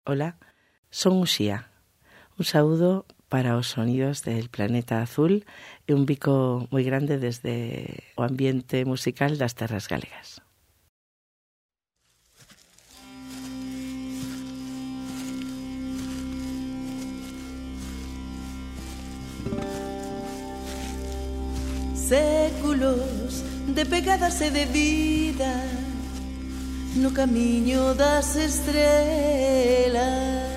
Ola, son Uxía. Un saúdo para os sonidos del planeta azul e un bico moi grande desde o ambiente musical das terras galegas. Séculos de pegadas e de vida no camiño das estrelas,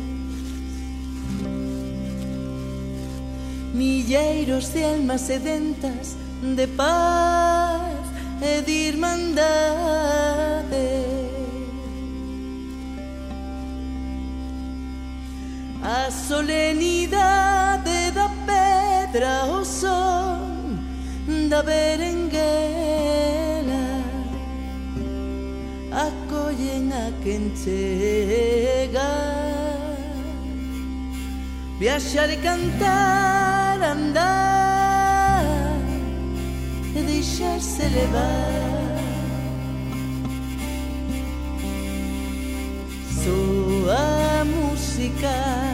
milleiros de almas sedentas de paz e de irmandade. A solenidade da pedra, o son da berenguela acollen a quen chega. Viaxar e cantar, andar e deixarse levar. Soa música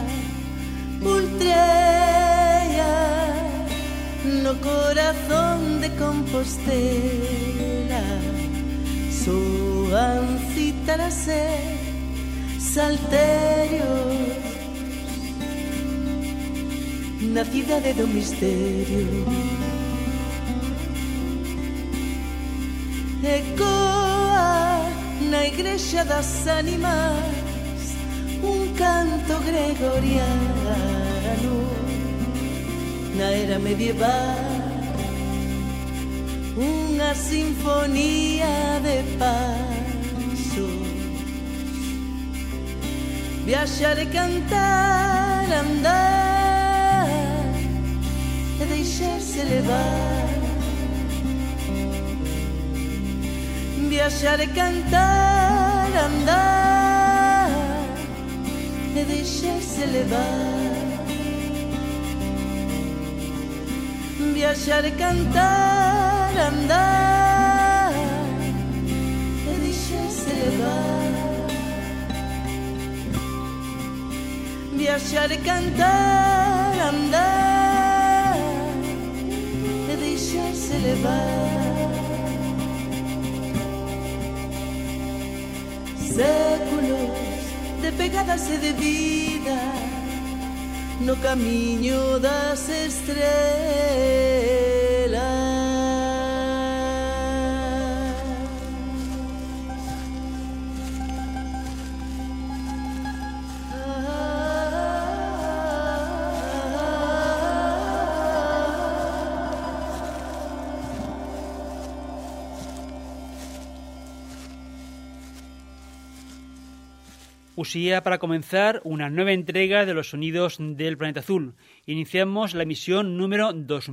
ultreia no corazón de Compostela. Soan cítaras e salterios na cidade do misterio. Ecoa na igrexa das ánimas un canto gregoriano. Na era medieval unha sinfonía de pasos. Viaxar e cantar, andar e deixarse levar. Viaxar e cantar, andar e deixarse levar. Viaxar e cantar, andar e deixarse levar. Viaxar e cantar, andar e deixarse levar. Séculos de pegadas e de vida no camiño das estrelas. Uxía para comenzar una nueva entrega de los sonidos del planeta azul. Iniciamos la emisión número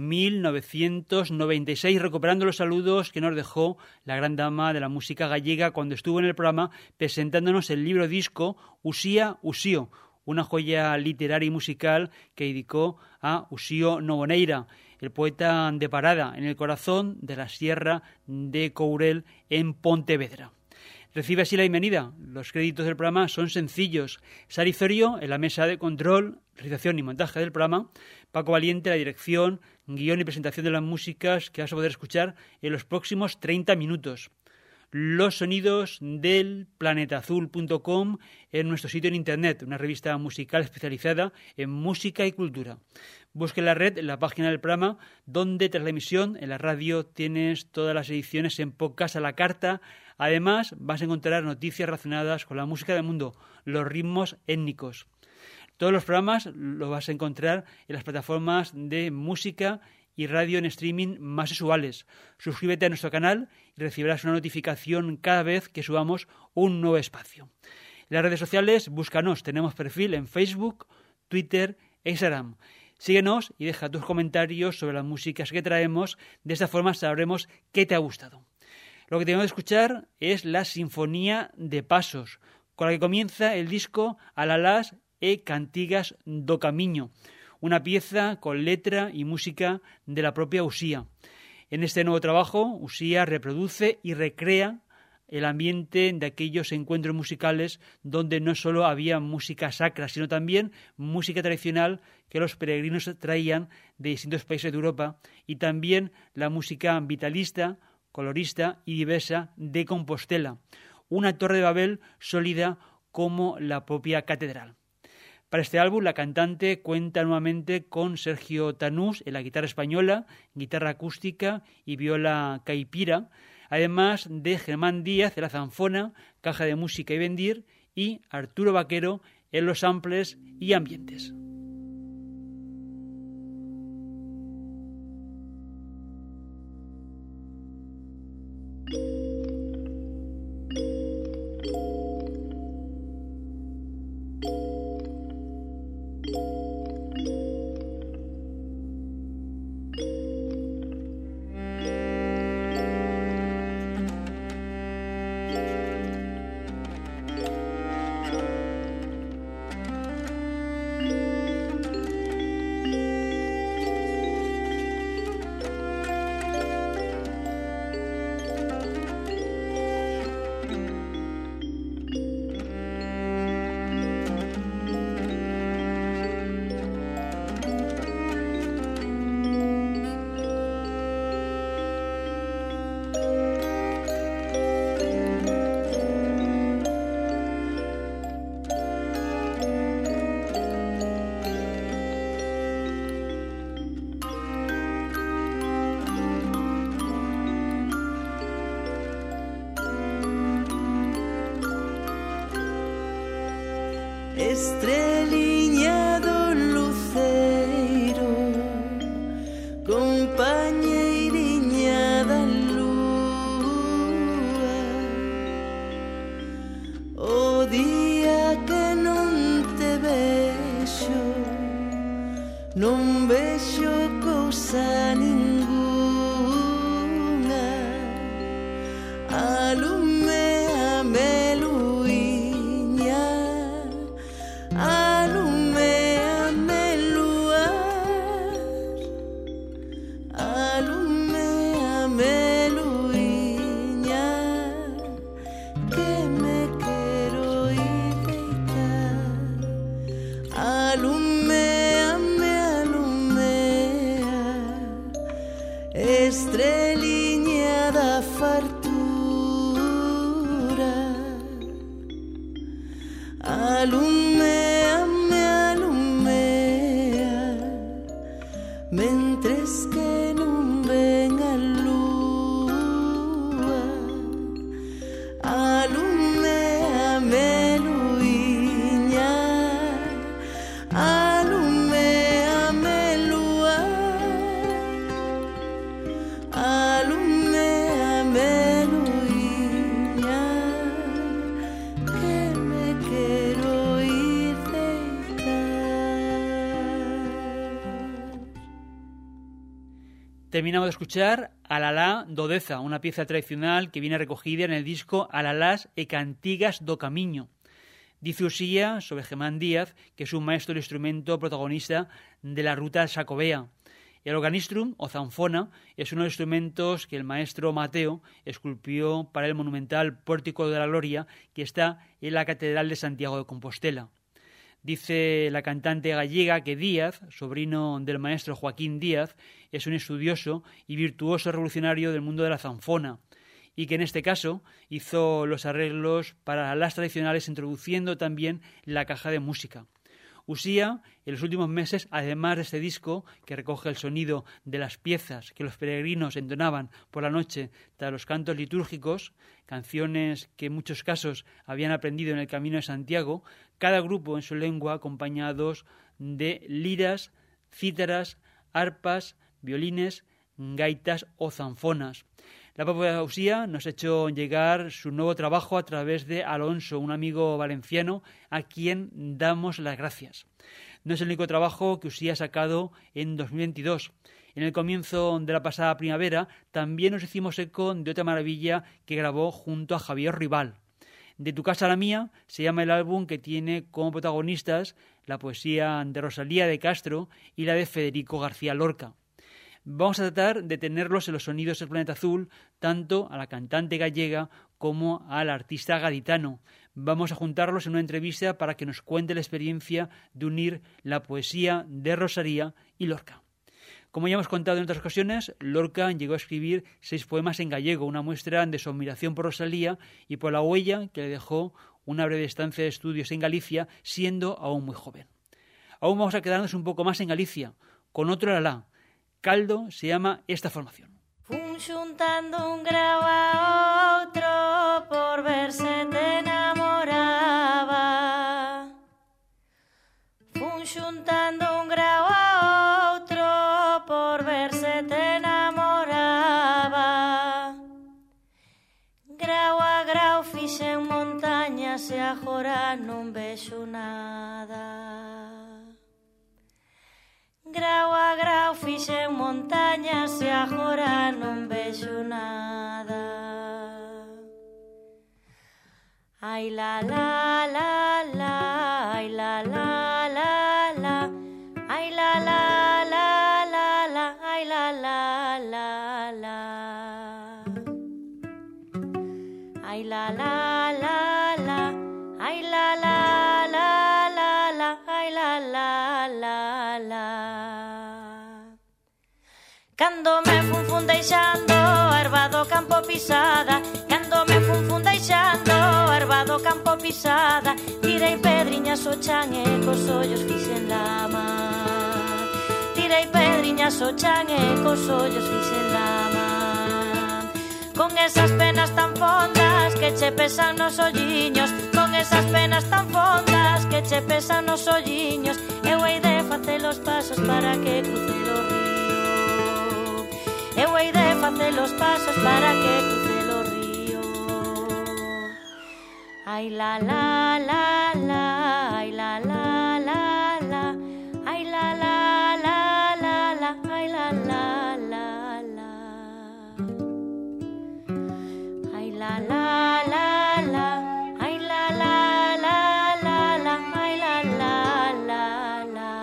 2996 recuperando los saludos que nos dejó la gran dama de la música gallega cuando estuvo en el programa presentándonos el libro disco Uxía Uxío, una joya literaria y musical que dedicó a Uxío Novoneira, el poeta de Parada, en el corazón de la Sierra de Courel en Pontevedra. Recibe así la bienvenida. Los créditos del programa son sencillos. Sari Zorio en la mesa de control, realización y montaje del programa. Paco Valiente la dirección, guión y presentación de las músicas que vas a poder escuchar en los próximos 30 minutos. Los sonidos del planetaazul.com en nuestro sitio en internet, una revista musical especializada en música y cultura. Busque en la red la página del programa, donde tras la emisión en la radio tienes todas las ediciones en podcast a la carta. Además, vas a encontrar noticias relacionadas con la música del mundo, los ritmos étnicos. Todos los programas los vas a encontrar en las plataformas de música y radio en streaming más usuales. Suscríbete a nuestro canal y recibirás una notificación cada vez que subamos un nuevo espacio. En las redes sociales, búscanos. Tenemos perfil en Facebook, Twitter e Instagram. Síguenos y deja tus comentarios sobre las músicas que traemos. De esta forma sabremos qué te ha gustado. Lo que tenemos que escuchar es la Sinfonía de Pasos, con la que comienza el disco Alalás e Cantigas do Camiño, una pieza con letra y música de la propia Uxía. En este nuevo trabajo, Uxía reproduce y recrea el ambiente de aquellos encuentros musicales donde no solo había música sacra, sino también música tradicional que los peregrinos traían de distintos países de Europa, y también la música vitalista, colorista y diversa de Compostela, una torre de Babel sólida como la propia catedral. Para este álbum, la cantante cuenta nuevamente con Sergio Tanús en la guitarra española, guitarra acústica y viola caipira, además de Germán Díaz en la zanfona, caja de música y bendir, y Arturo Vaquero en los samples y ambientes. Estreliñado luceiro, compañeiriña da lúa, o día que non te vexo, non vexo cousa ningunha, aluméame luiña, aluméame luar, aluméame luiña, que me quero ir deitar, aluméame, alumea, estreliña da fartura, aluméame, alumea, mentres que non ven a lúa, aluméame luiña, aluméame luar, aluméame luiña, que me quero ir deitar. Terminamos de escuchar Alalá do Deza, una pieza tradicional que viene recogida en el disco Alalás e Cantigas do Camiño. Dice Uxía sobre Germán Díaz que es un maestro del instrumento protagonista de la ruta xacobea. El organistrum, o zanfona, es uno de los instrumentos que el maestro Mateo esculpió para el monumental Pórtico de la Gloria que está en la Catedral de Santiago de Compostela. Dice la cantante gallega que Díaz, sobrino del maestro Joaquín Díaz, es un estudioso y virtuoso revolucionario del mundo de la zanfona, y que en este caso hizo los arreglos para las tradicionales, introduciendo también la caja de música. Uxía, en los últimos meses, además de este disco que recoge el sonido de las piezas que los peregrinos entonaban por la noche tras los cantos litúrgicos, canciones que en muchos casos habían aprendido en el Camino de Santiago, cada grupo en su lengua acompañados de liras, cítaras, arpas, violines, gaitas o zanfonas. La propia Uxía nos ha hecho llegar su nuevo trabajo a través de Alonso, un amigo valenciano a quien damos las gracias. No es el único trabajo que Uxía ha sacado en 2022. En el comienzo de la pasada primavera también nos hicimos eco de otra maravilla que grabó junto a Javier Rival. De tu casa a la mía se llama el álbum que tiene como protagonistas la poesía de Rosalía de Castro y la de Federico García Lorca. Vamos a tratar de tenerlos en los sonidos del planeta azul, tanto a la cantante gallega como al artista gaditano. Vamos a juntarlos en una entrevista para que nos cuente la experiencia de unir la poesía de Rosalía y Lorca. Como ya hemos contado en otras ocasiones, Lorca llegó a escribir 6 poemas en gallego, una muestra de su admiración por Rosalía y por la huella que le dejó una breve estancia de estudios en Galicia, siendo aún muy joven. Aún vamos a quedarnos un poco más en Galicia, con otro lalá. Caldo se llama esta formación. Fun xuntando un grau a outro por ver se te enamoraba. Fun xuntando un grau a outro por ver se te enamoraba. Grau a grau fixen montañas e agora non vexo nada. Grau a grau fixen montañas e agora non vexo nada. Ai la la la la, ai la la la la, ai la la la la la, ai la la la la. Ai la la la la, ai la la la la la, ai la la la la. Cando me fun deixando a erva do campo pisada, cando me fun deixando a erva do campo pisada, tirei pedriñas o chan e cos ollos fixen lama. Tirei pedriñas o chan e cos ollos fixen lama. Con esas penas tan fondas que che pesan nos olliños, con esas penas tan fondas que che pesan nos olliños, eu hei de facer os pasos para que cruce o río. Eu hei de facer os pasos para que cruce o río. Ai la la la la, ai la la la la, ai la la la la la, ai la la la la. Ai la la la la, ai la la la la la, ai la la la la.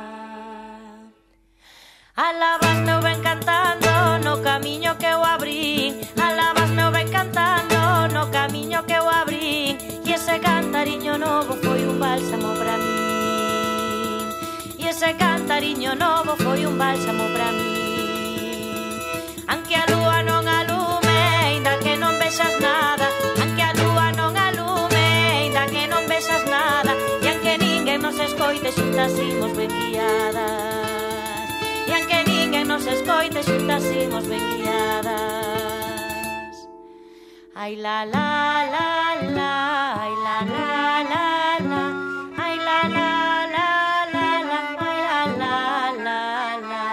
Alabas-me o ben cantando no camiño que eu abrín, alabas-me o ben cantando no camiño que eu abrín, e ese cantariño novo foi un bálsamo para min, e ese cantariño novo foi un bálsamo para min. Anque a lúa non alume, ainda que non vexas nada, anque a lúa non alume, ainda que non vexas nada, e anque ninguén nos escoite, xuntas imos ben guiadas. E anque ninguén nos escoite, xuntas imos ben guiadas. Ai la la la la, ai la la la la, ai la la la la la, ai la la la la.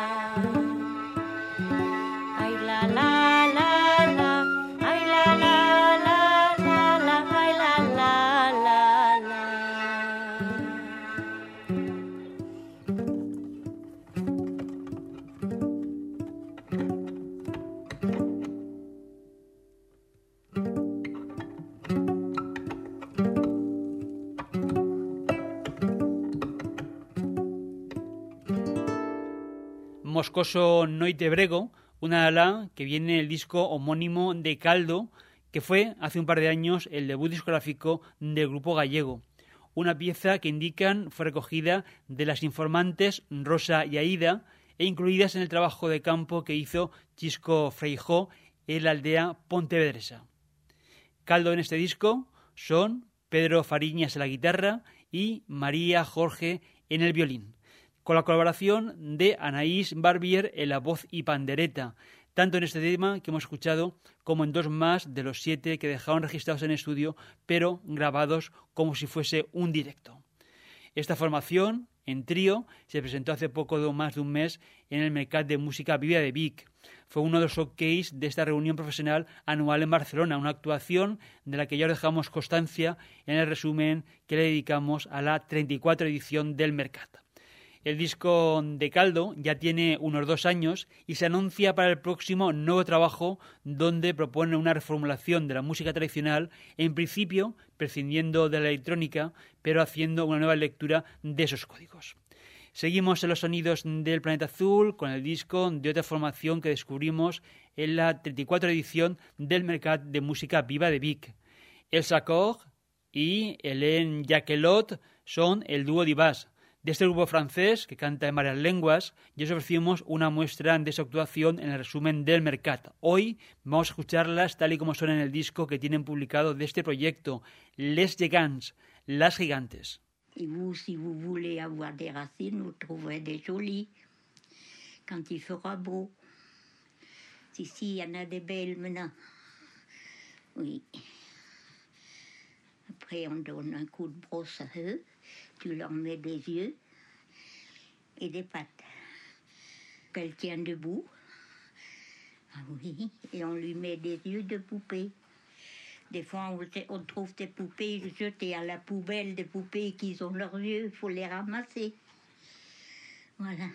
Ai la la la la, ai la la la la la, ai la la la la. Moscoso Noite Brego, una lalá que viene en el disco homónimo de Caldo, que fue hace un par de años el debut discográfico del grupo gallego. Una pieza que indican fue recogida de las informantes Rosa y Aída e incluidas en el trabajo de campo que hizo Chisco Feijó en la aldea pontevedresa. Caldo en este disco son Pedro Fariñas en la guitarra y María Jorge en el violín, con la colaboración de Anaís Barbier en la voz y pandereta, tanto en este tema que hemos escuchado como en 2 más de los 7 que dejaron registrados en estudio, pero grabados como si fuese un directo. Esta formación, en trío, se presentó hace poco más de un mes en el Mercat de Música Viva de Vic. Fue uno de los showcase de esta reunión profesional anual en Barcelona, una actuación de la que ya os dejamos constancia en el resumen que le dedicamos a la 34 edición del Mercat. El disco de Caldo ya tiene unos 2 años y se anuncia para el próximo nuevo trabajo donde propone una reformulación de la música tradicional, en principio prescindiendo de la electrónica, pero haciendo una nueva lectura de esos códigos. Seguimos en los sonidos del Planeta Azul con el disco de otra formación que descubrimos en la 34 edición del Mercat de Música Viva de Vic. Elsa Koch y Hélène Jacquelot son el dúo divas. De este grupo francés, que canta en varias lenguas, ya os ofrecimos una muestra de su actuación en el resumen del Mercat. Hoy vamos a escucharlas tal y como son en el disco que tienen publicado de este proyecto, Les Gigants, Las Gigantes. Et vous, si vous voulez avoir des racines, vous trouverez des jolies quand il fera beau. Ici, il y en a des belles maintenant. Oui. Après, on donne un coup de brosse à eux. Tu leur mets des yeux et des pattes. Qu'elle tient debout. Ah oui, et on lui met des yeux de poupée. Des fois, on trouve des poupées jetées à la poubelle, des poupées qui ont leurs yeux, il faut les ramasser. Voilà.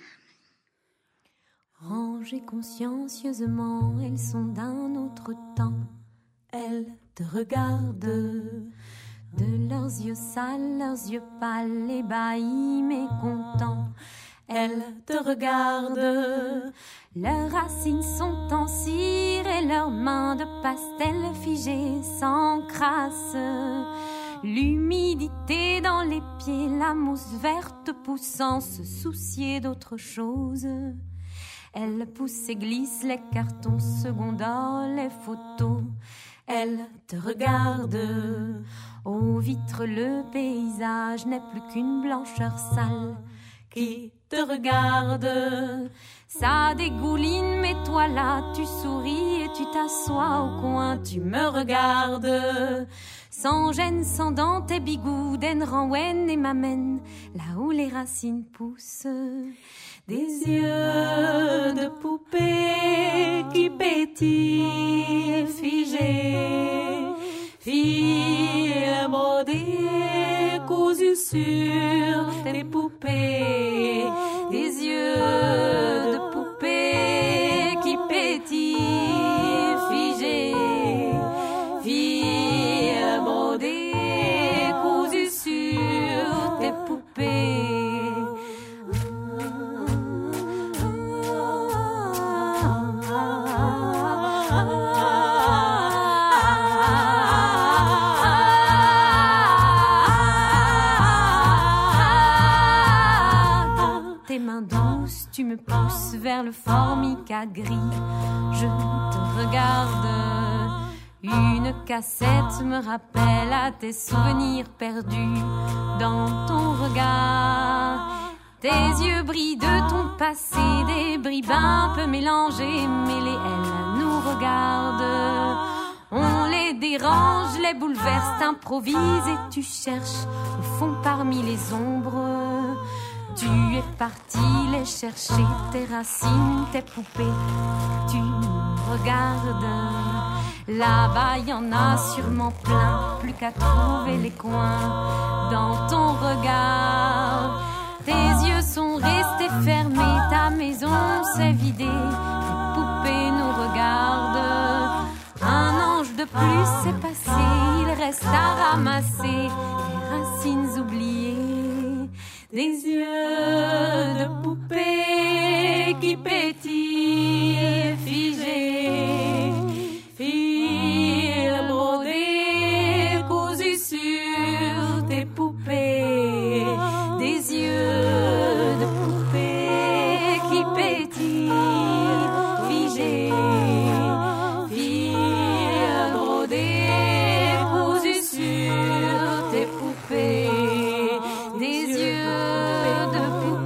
Rangées consciencieusement, elles sont d'un autre temps. Elles te regardent. De leurs yeux sales, leurs yeux pâles, ébahis, mécontents. Elles te regardent. Leurs racines sont en cire et leurs mains de pastel figées s'encrassent. L'humidité dans les pieds, la mousse verte poussant, se soucier d'autre chose. Elles poussent et glissent les cartons secondaires, les photos. Elles te regardent. Aux vitres, le paysage n'est plus qu'une blancheur sale qui te regarde. Ça dégouline, mais toi là, tu souris et tu t'assois au coin, tu me regardes. Sans gêne, sans dents, tes bigoudes, renwen et m'amènent là où les racines poussent. Des yeux de poupée qui pétillent, figés, filles brodées, cousues sur tes poupées. Des yeux de poupée qui pétillent, figés, filles brodées, cousues sur tes poupées. Tes mains douces, tu me pousses vers le formica gris. Je te regarde. Une cassette me rappelle à tes souvenirs perdus dans ton regard. Tes yeux brillent de ton passé, des bribes un peu mélangées, mêlées, elles nous regardent. On les dérange, les bouleverse, t'improvise et tu cherches au fond parmi les ombres. Tu es parti les chercher, tes racines, tes poupées. Tu regardes. Là-bas, y en a sûrement plein, plus qu'à trouver les coins dans ton regard. Tes yeux sont restés fermés, ta maison s'est vidée, les poupées nous regardent. Un ange de plus s'est passé, il reste à ramasser les racines oubliées. Des yeux de poupées qui pétillent, figés, fils brodés, cousus sur tes poupées. Des yeux de poupées qui pétillent, figés, fils brodés, cousus sur tes poupées. Des yeux de poupées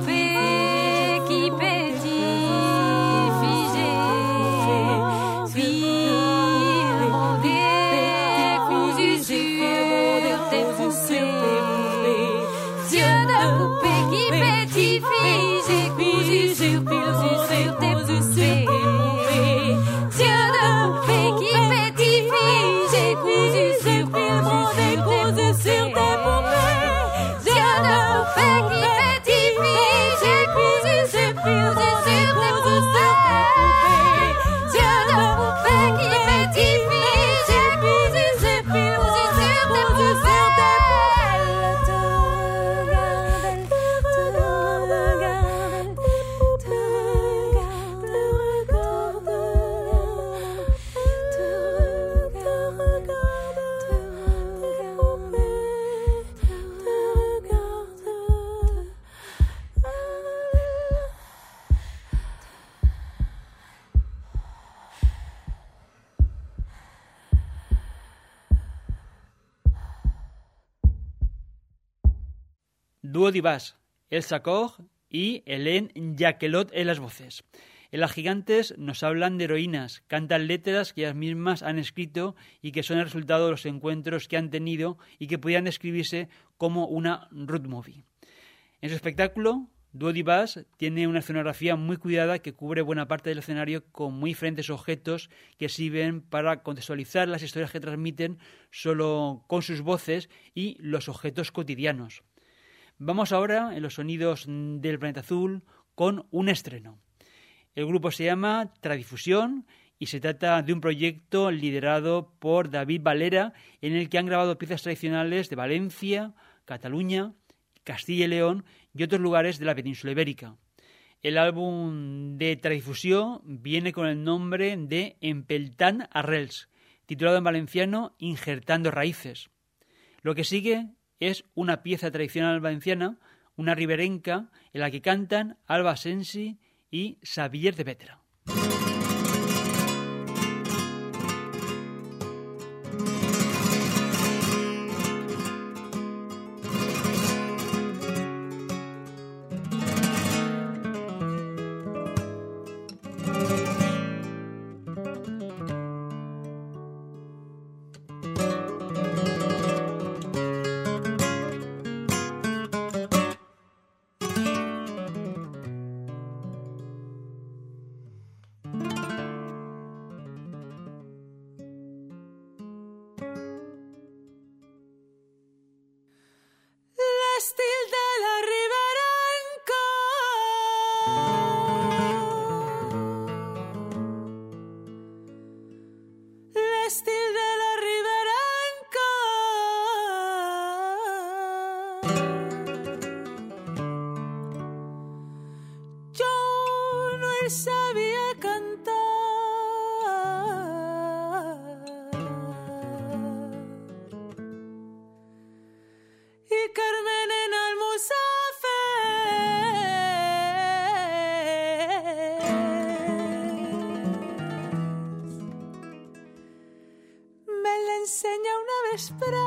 Dúo divas, Elsa Koch y Hélène Jacquelot en las voces. En Las Gigantes nos hablan de heroínas, cantan letras que ellas mismas han escrito y que son el resultado de los encuentros que han tenido y que podían describirse como una road movie. En su espectáculo, Dúo divas tiene una escenografía muy cuidada que cubre buena parte del escenario con muy diferentes objetos que sirven para contextualizar las historias que transmiten solo con sus voces y los objetos cotidianos. Vamos ahora, en los sonidos del Planeta Azul, con un estreno. El grupo se llama Tradifusión y se trata de un proyecto liderado por David Valera en el que han grabado piezas tradicionales de Valencia, Cataluña, Castilla y León y otros lugares de la península ibérica. El álbum de Tradifusión viene con el nombre de Empeltant Arrels, titulado en valenciano Injertando Raíces. Lo que sigue es una pieza tradicional valenciana, una riberenca, en la que cantan Alba Sensi y Xavier de Petra. Sabía cantar y Carmen en Almusafes me la enseña una vesprada.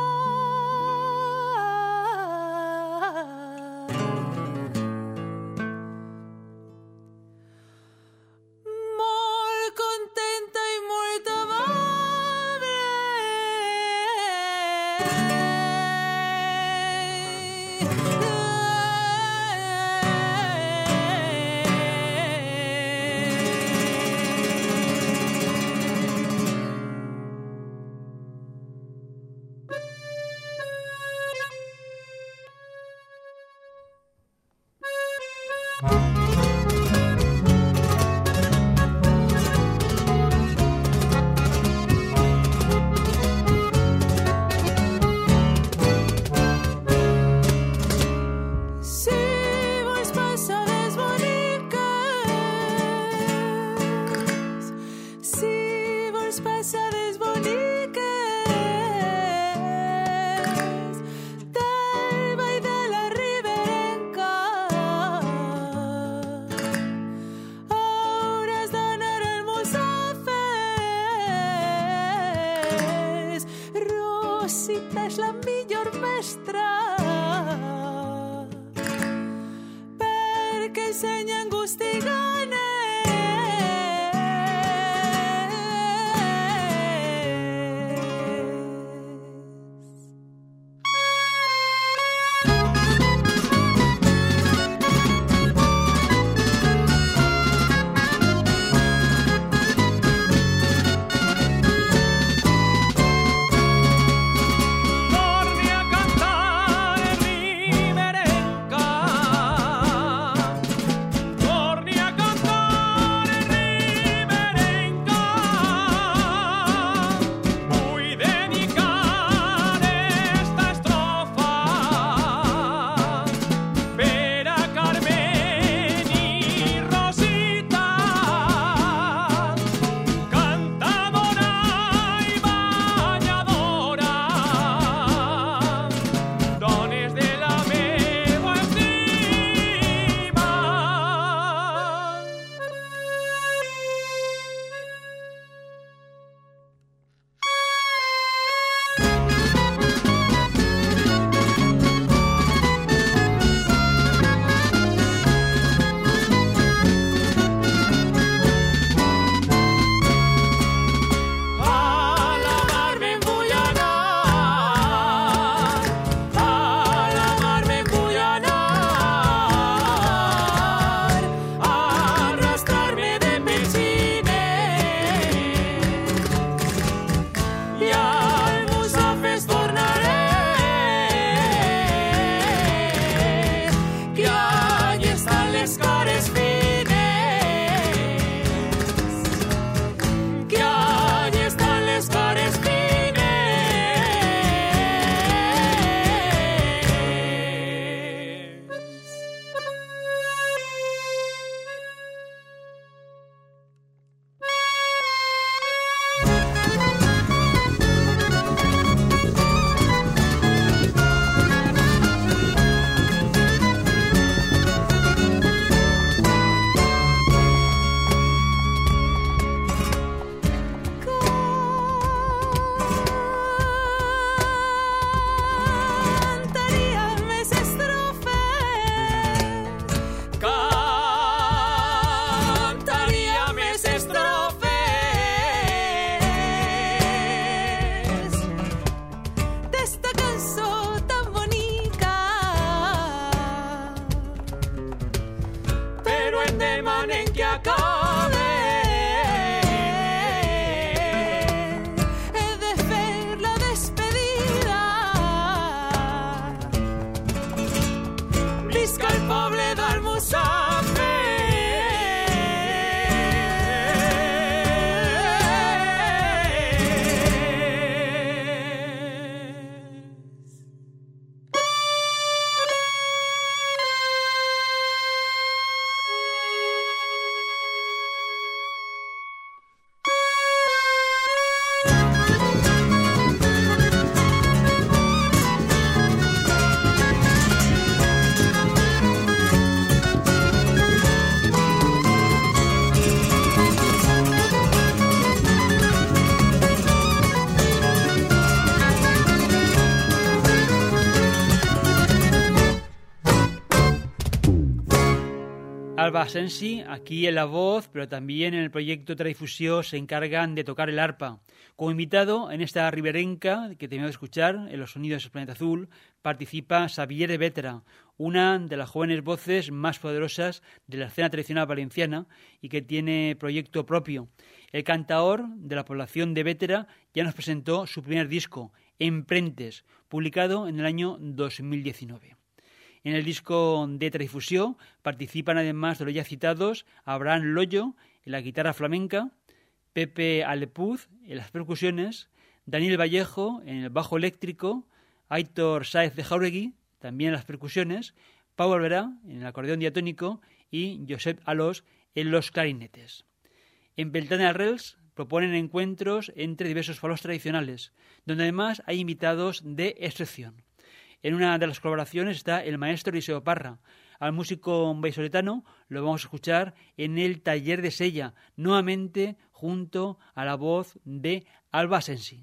Alba Asensi, aquí en la voz, pero también en el proyecto Tradifusió se encargan de tocar el arpa. Como invitado en esta riberenca que tenemos de escuchar, en los sonidos del Planeta Azul, participa Xavier de Bétera, una de las jóvenes voces más poderosas de la escena tradicional valenciana y que tiene proyecto propio. El cantaor de la población de Bétera ya nos presentó su primer disco, Emprentes, publicado en el año 2019. En el disco de Tradifusió participan además de los ya citados Abraham Loyo en la guitarra flamenca, Pepe Alepuz en las percusiones, Daniel Vallejo en el bajo eléctrico, Aitor Sáez de Jauregui también en las percusiones, Pau Alberá en el acordeón diatónico y Josep Alós en los clarinetes. En Beltane Arrels proponen encuentros entre diversos palos tradicionales, donde además hay invitados de excepción. En una de las colaboraciones está el maestro Eliseo Parra. Al músico vallisoletano lo vamos a escuchar en el taller de Sella, nuevamente junto a la voz de Alba Asensi.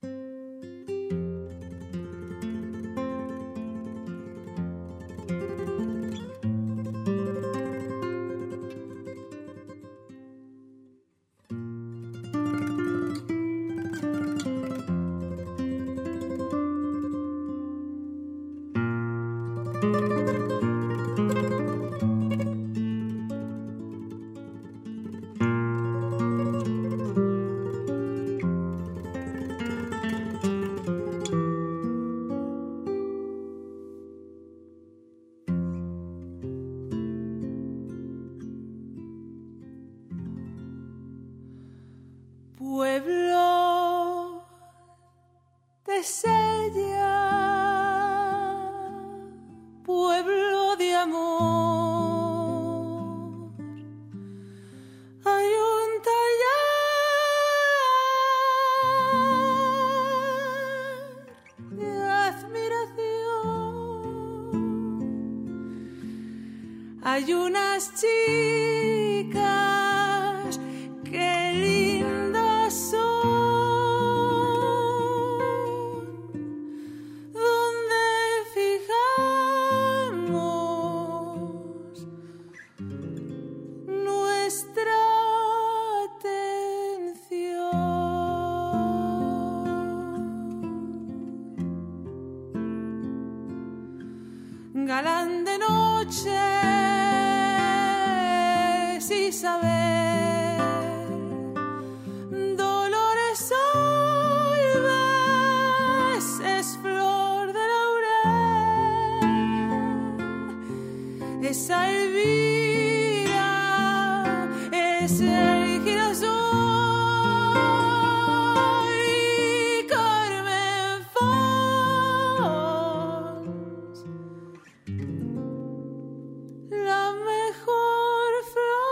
Pueblo de Sella, pueblo de amor, hay un tallar de admiración, hay unas chicas que lindas son, donde fijamos nuestra atención. Galán de noche, sin saber, Dolores Olves es flor de laurel, esa Elvira es el girasol y Carmen Fons la mejor flor.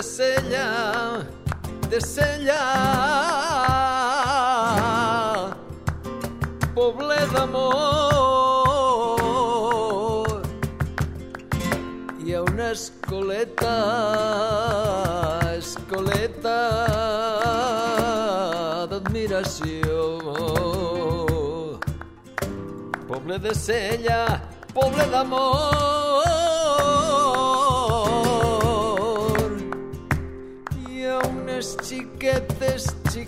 de Sella, poble d'amor. Hi ha una escoleta d'admiració. Poble de Sella, poble d'amor. Hi ha unes xiquetes,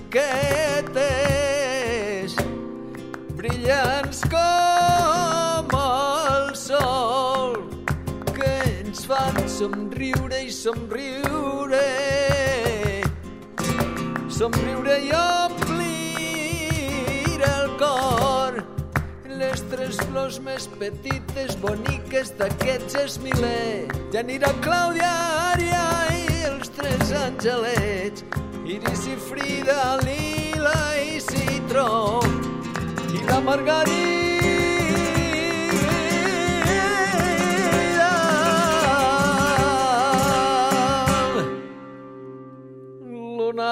brillants com el sol, que ens fan somriure i somriure i omplir el cor. Les tres flors més petites, boniques d'aquests esmilers. Ja anirà Clàudia, Ària i els tres angelets, Iris i Frida, Lila i Citró, i la Margarida. Luna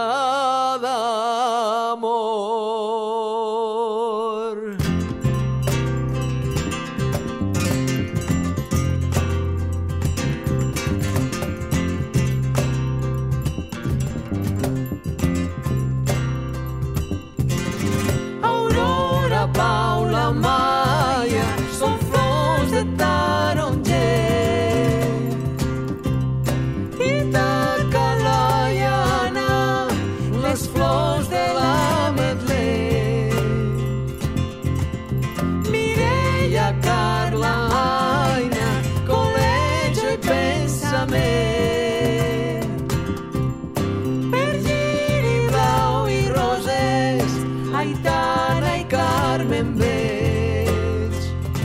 d'amor. Aurora, Paula, Maia, són flors de taronger. I Tacalaiana, les flors de l'ametler. Mireia, Carla, Aina, col·legi i pensament. Virgili, Blau i Roses, Aitana i Carmen veig.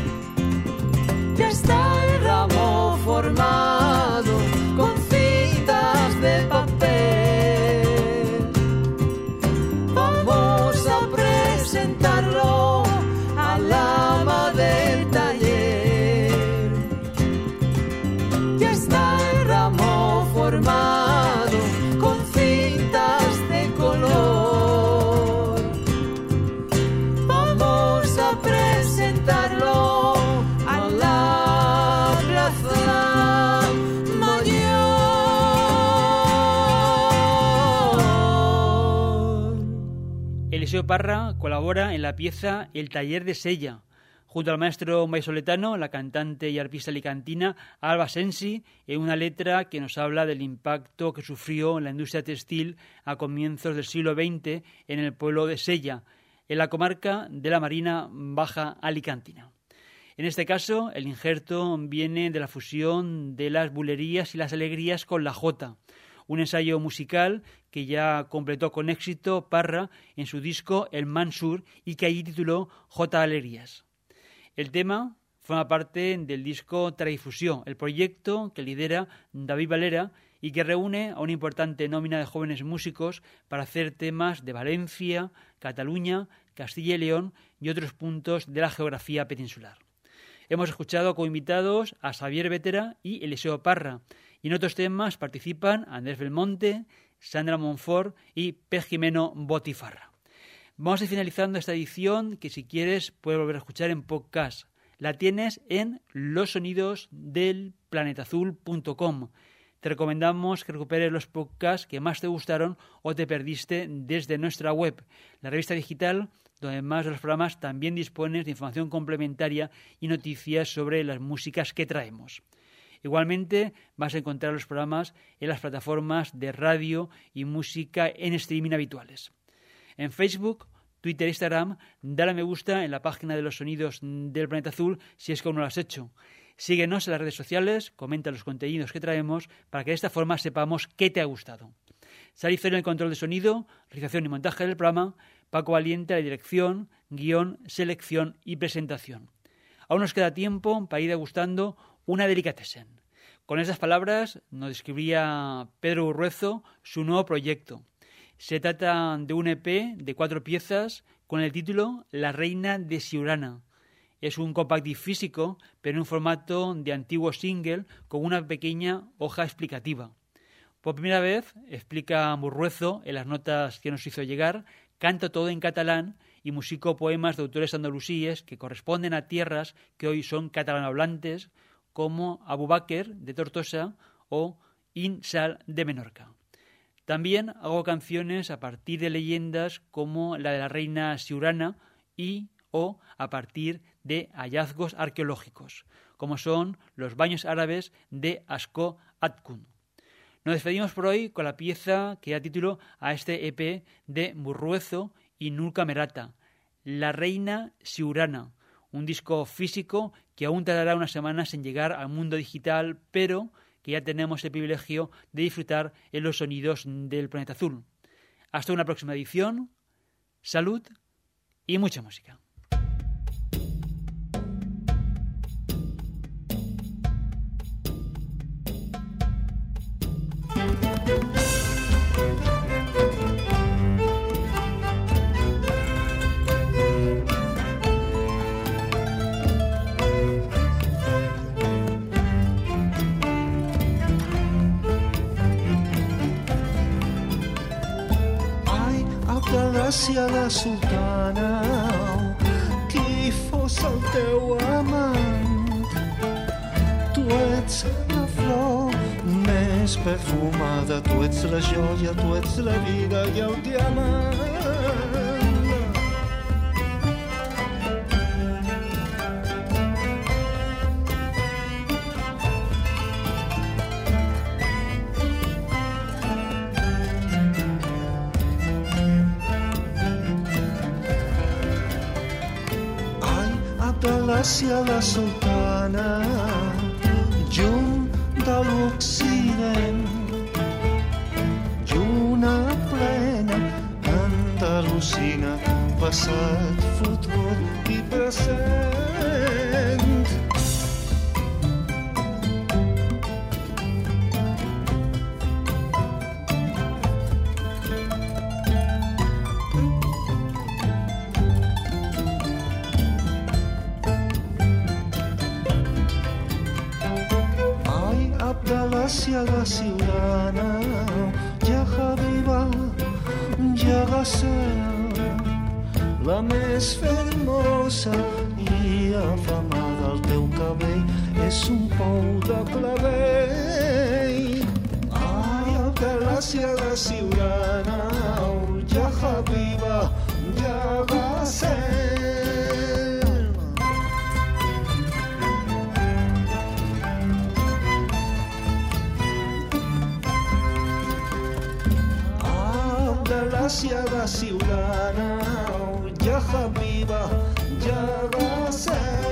Ya está el ramo formado con cintas de papel. Vamos a presentarlo a la ama del taller. Ya está el ramo formado con cintas de color. Vamos a presentarlo a la Plaza Mayor. Eliseo Parra colabora en la pieza El taller de Sella, junto al maestro vallisoletano, la cantante y arpista alicantina Alba Sensi, en una letra que nos habla del impacto que sufrió en la industria textil a comienzos del siglo XX en el pueblo de Sella, en la comarca de la Marina Baja Alicantina. En este caso, el injerto viene de la fusión de las bulerías y las alegrías con la jota, un ensayo musical que ya completó con éxito Parra en su disco El Mansur y que allí tituló Jota Alegrías. El tema forma parte del disco Tradifusión, el proyecto que lidera David Valera y que reúne a una importante nómina de jóvenes músicos para hacer temas de Valencia, Cataluña, Castilla y León y otros puntos de la geografía peninsular. Hemos escuchado como invitados a Xavier Bétera y Eliseo Parra, y en otros temas participan Andrés Belmonte, Sandra Monfort y P. Jimeno Botifarra. Vamos a ir finalizando esta edición, que si quieres puedes volver a escuchar en podcast. La tienes en losonidosdelplanetazul.com. Te recomendamos que recuperes los podcasts que más te gustaron o te perdiste desde nuestra web, la revista digital, donde además de los programas también dispones de información complementaria y noticias sobre las músicas que traemos. Igualmente vas a encontrar los programas en las plataformas de radio y música en streaming habituales. En Facebook, Twitter e Instagram, dale a me gusta en la página de los sonidos del Planeta Azul si es que aún no lo has hecho. Síguenos en las redes sociales, comenta los contenidos que traemos para que de esta forma sepamos qué te ha gustado. Sari Cero en el control de sonido, realización y montaje del programa, Paco Valiente a la dirección, guión, selección y presentación. Aún nos queda tiempo para ir degustando una delicatessen. Con esas palabras nos describía Pedro Urruezo su nuevo proyecto. Se trata de un EP de 4 piezas con el título La Reina de Siurana. Es un compact disc físico, pero en un formato de antiguo single con una pequeña hoja explicativa. Por primera vez, explica Murruezo en las notas que nos hizo llegar, canta todo en catalán y musicó poemas de autores andalusíes que corresponden a tierras que hoy son catalanohablantes, como Abubakar de Tortosa o Insal de Menorca. También hago canciones a partir de leyendas como la de la reina Siurana y o a partir de hallazgos arqueológicos, como son los baños árabes de Asco Atkun. Nos despedimos por hoy con la pieza que da título a este EP de Murruezo y Nur Camerata, La reina Siurana, un disco físico que aún tardará unas semanas en llegar al mundo digital, pero que ya tenemos el privilegio de disfrutar en los sonidos del Planeta Azul. Hasta una próxima edición, salud y mucha música. Gràcia la sultana, qui fos el teu amant. Tu ets la flor més perfumada, tu ets la joia, tu ets la vida i el diamant. Gràcia la sultana, llum de l'Occident, lluna plena, andalusina, passat, futur i present. Gràcia la Siurana, ja Habiba, ja Gassel, la més fermosa i afamada. El teu cabell és un pou de clavell. Ai, Gràcia la Siurana, ja Habiba, ja Gassel. Gràcia la Siurana, ja Habiba, ja Gassel.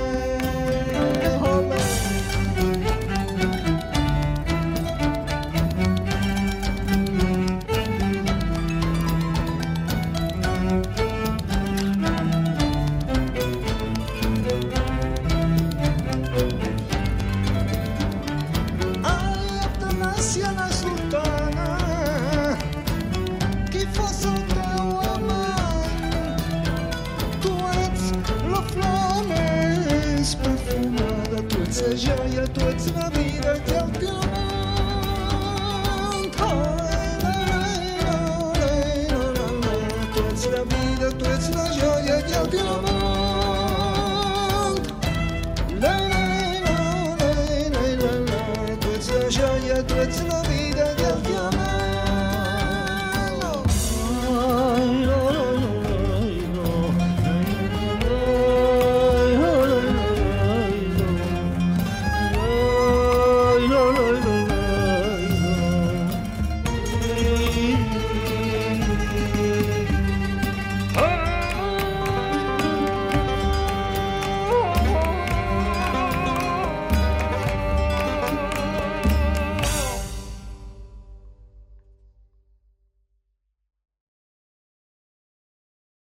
La joia, tu ets la vida i el diamant. Tu ets la vida, tu ets la joia i el diamant.